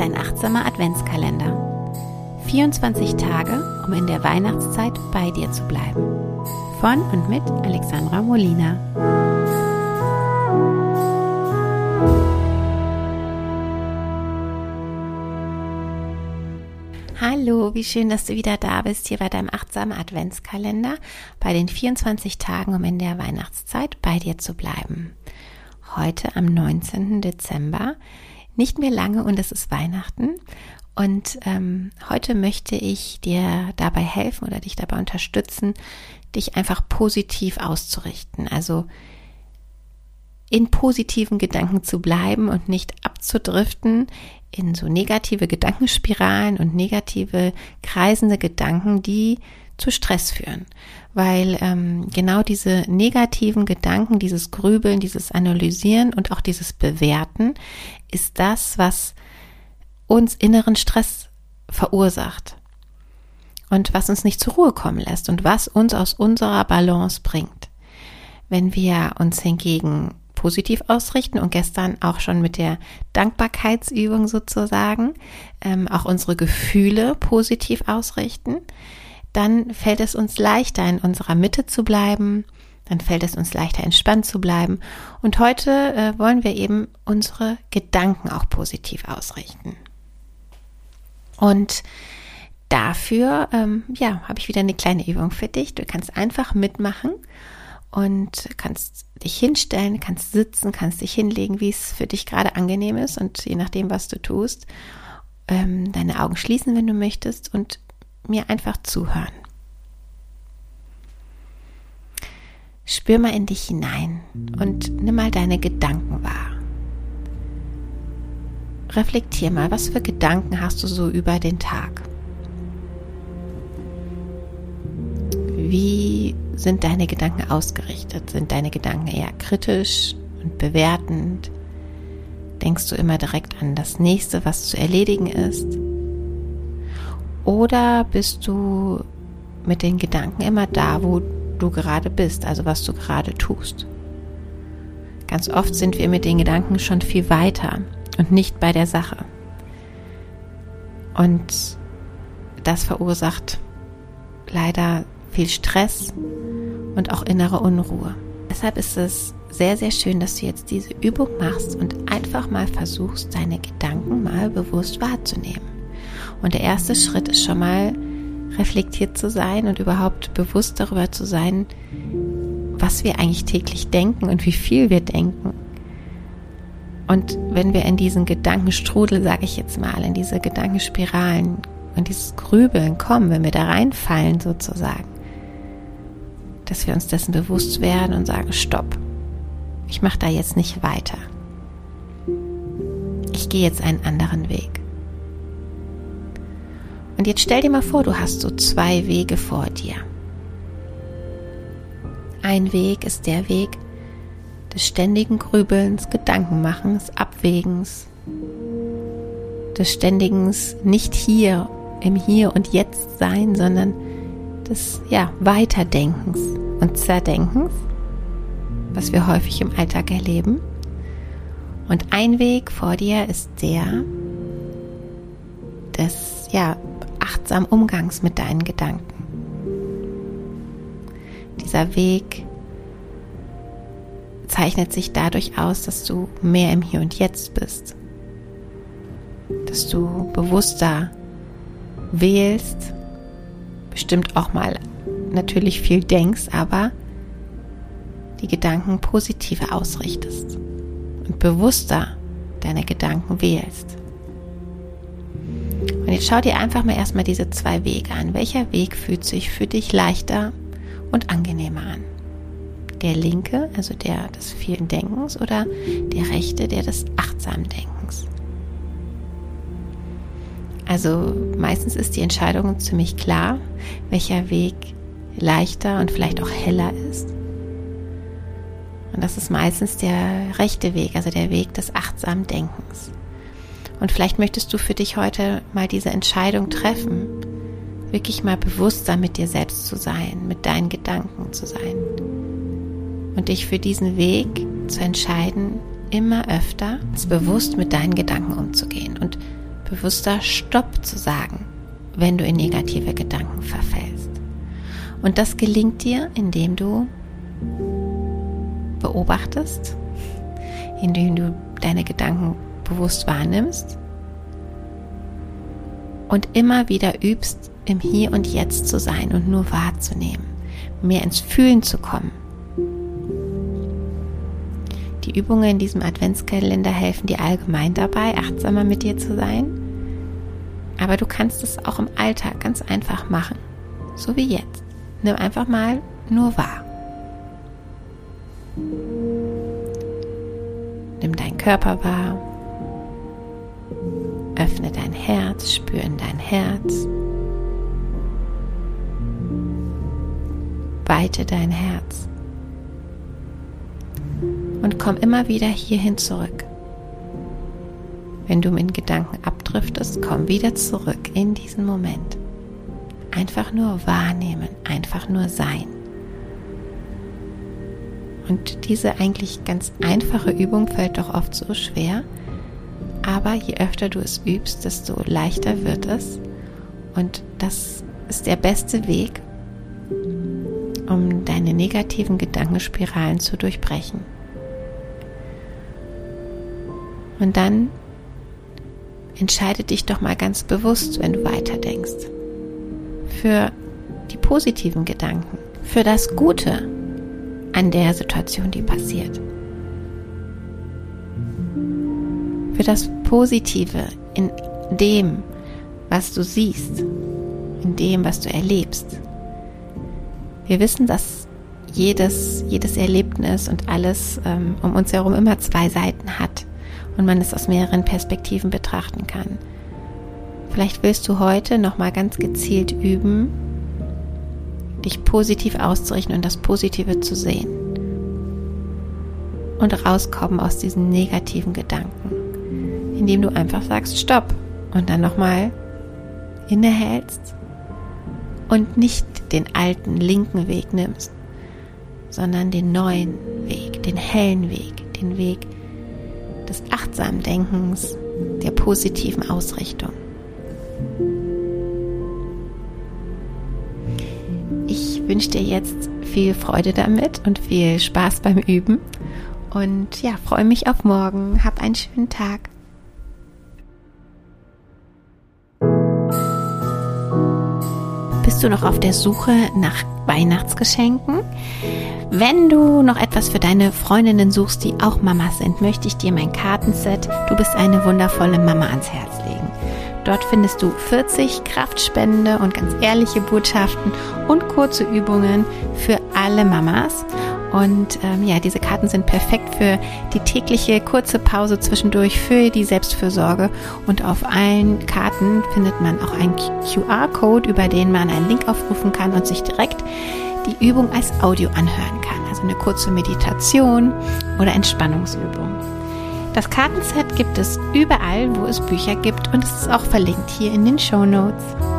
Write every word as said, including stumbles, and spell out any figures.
dein achtsamer Adventskalender. vierundzwanzig Tage, um in der Weihnachtszeit bei dir zu bleiben. Von und mit Alexandra Molina. Hallo, wie schön, dass du wieder da bist, hier bei deinem achtsamen Adventskalender, bei den vierundzwanzig Tagen, um in der Weihnachtszeit bei dir zu bleiben. Heute am neunzehnten Dezember, nicht mehr lange und es ist Weihnachten. Und ähm, heute möchte ich dir dabei helfen oder dich dabei unterstützen, dich einfach positiv auszurichten. Also in positiven Gedanken zu bleiben und nicht abzudriften in so negative Gedankenspiralen und negative kreisende Gedanken, die zu Stress führen. Weil ähm, genau diese negativen Gedanken, dieses Grübeln, dieses Analysieren und auch dieses Bewerten ist das, was uns inneren Stress verursacht und was uns nicht zur Ruhe kommen lässt und was uns aus unserer Balance bringt. Wenn wir uns hingegen positiv ausrichten und gestern auch schon mit der Dankbarkeitsübung sozusagen ähm, auch unsere Gefühle positiv ausrichten, dann fällt es uns leichter, in unserer Mitte zu bleiben, dann fällt es uns leichter, entspannt zu bleiben. Und heute äh, wollen wir eben unsere Gedanken auch positiv ausrichten. Und dafür, ähm, ja, habe ich wieder eine kleine Übung für dich. Du kannst einfach mitmachen und kannst dich hinstellen, kannst sitzen, kannst dich hinlegen, wie es für dich gerade angenehm ist und je nachdem, was du tust, ähm, deine Augen schließen, wenn du möchtest und mir einfach zuhören. Spür mal in dich hinein und nimm mal deine Gedanken wahr. Reflektier mal, was für Gedanken hast du so über den Tag? Wie sind deine Gedanken ausgerichtet? Sind deine Gedanken eher kritisch und bewertend? Denkst du immer direkt an das Nächste, was zu erledigen ist? Oder bist du mit den Gedanken immer da, wo du gerade bist, also was du gerade tust? Ganz oft sind wir mit den Gedanken schon viel weiter und nicht bei der Sache. Und das verursacht leider viel Stress und auch innere Unruhe. Deshalb ist es sehr, sehr schön, dass du jetzt diese Übung machst und einfach mal versuchst, deine Gedanken mal bewusst wahrzunehmen. Und der erste Schritt ist schon mal, reflektiert zu sein und überhaupt bewusst darüber zu sein, was wir eigentlich täglich denken und wie viel wir denken. Und wenn wir in diesen Gedankenstrudel, sage ich jetzt mal, in diese Gedankenspiralen und dieses Grübeln kommen, wenn wir da reinfallen sozusagen, dass wir uns dessen bewusst werden und sagen, stopp, ich mache da jetzt nicht weiter. Ich gehe jetzt einen anderen Weg. Und jetzt stell dir mal vor, du hast so zwei Wege vor dir. Ein Weg ist der Weg des ständigen Grübelns, Gedankenmachens, Abwägens, des ständigen nicht hier, im Hier und Jetzt sein, sondern des ja, Weiterdenkens und Zerdenkens, was wir häufig im Alltag erleben. Und ein Weg vor dir ist der des ja, achtsamen Umgangs mit deinen Gedanken. Dieser Weg zeichnet sich dadurch aus, dass du mehr im Hier und Jetzt bist, dass du bewusster wählst, bestimmt auch mal natürlich viel denkst, aber die Gedanken positiver ausrichtest und bewusster deine Gedanken wählst. Und jetzt schau dir einfach mal erstmal diese zwei Wege an. Welcher Weg fühlt sich für dich leichter und angenehmer an? Der linke, also der des vielen Denkens, oder der rechte, der des achtsamen Denkens? Also meistens ist die Entscheidung ziemlich klar, welcher Weg leichter und vielleicht auch heller ist. Und das ist meistens der rechte Weg, also der Weg des achtsamen Denkens. Und vielleicht möchtest du für dich heute mal diese Entscheidung treffen, wirklich mal bewusster mit dir selbst zu sein, mit deinen Gedanken zu sein und dich für diesen Weg zu entscheiden, immer öfter bewusst mit deinen Gedanken umzugehen und bewusster Stopp zu sagen, wenn du in negative Gedanken verfällst. Und das gelingt dir, indem du beobachtest, indem du deine Gedanken bewusst wahrnimmst und immer wieder übst, im Hier und Jetzt zu sein und nur wahrzunehmen, mehr ins Fühlen zu kommen. Die Übungen in diesem Adventskalender helfen dir allgemein dabei, achtsamer mit dir zu sein, aber du kannst es auch im Alltag ganz einfach machen, so wie jetzt. Nimm einfach mal nur wahr. Nimm deinen Körper wahr, öffne dein Herz, spüre in dein Herz, weite dein Herz und komm immer wieder hierhin zurück. Wenn du mit Gedanken abdriftest, komm wieder zurück in diesen Moment. Einfach nur wahrnehmen, einfach nur sein. Und diese eigentlich ganz einfache Übung fällt doch oft so schwer, aber je öfter du es übst, desto leichter wird es. Und das ist der beste Weg, um deine negativen Gedankenspiralen zu durchbrechen. Und dann entscheide dich doch mal ganz bewusst, wenn du weiterdenkst, für die positiven Gedanken, für das Gute an der Situation, die passiert. Für das Positive in dem, was du siehst, in dem, was du erlebst. Wir wissen, dass jedes, jedes Erlebnis und alles ähm, um uns herum immer zwei Seiten hat und man es aus mehreren Perspektiven betrachten kann. Vielleicht willst du heute nochmal ganz gezielt üben, dich positiv auszurichten und das Positive zu sehen und rauskommen aus diesen negativen Gedanken, indem du einfach sagst Stopp und dann nochmal innehältst und nicht den alten linken Weg nimmst, sondern den neuen Weg, den hellen Weg, den Weg des achtsamen Denkens, der positiven Ausrichtung. Ich wünsche dir jetzt viel Freude damit und viel Spaß beim Üben und ja, freue mich auf morgen. Hab einen schönen Tag. Bist du noch auf der Suche nach Weihnachtsgeschenken? Wenn du noch etwas für deine Freundinnen suchst, die auch Mamas sind, möchte ich dir mein Kartenset Du bist eine wundervolle Mama ans Herz legen. Dort findest du vierzig kraftspendende und ganz ehrliche Botschaften und kurze Übungen für alle Mamas. Und ähm, ja, diese Karten sind perfekt für die tägliche kurze Pause zwischendurch, für die Selbstfürsorge. Und auf allen Karten findet man auch einen Q R-Code, über den man einen Link aufrufen kann und sich direkt die Übung als Audio anhören kann. Also eine kurze Meditation oder Entspannungsübung. Das Kartenset gibt es überall, wo es Bücher gibt, und es ist auch verlinkt hier in den Shownotes.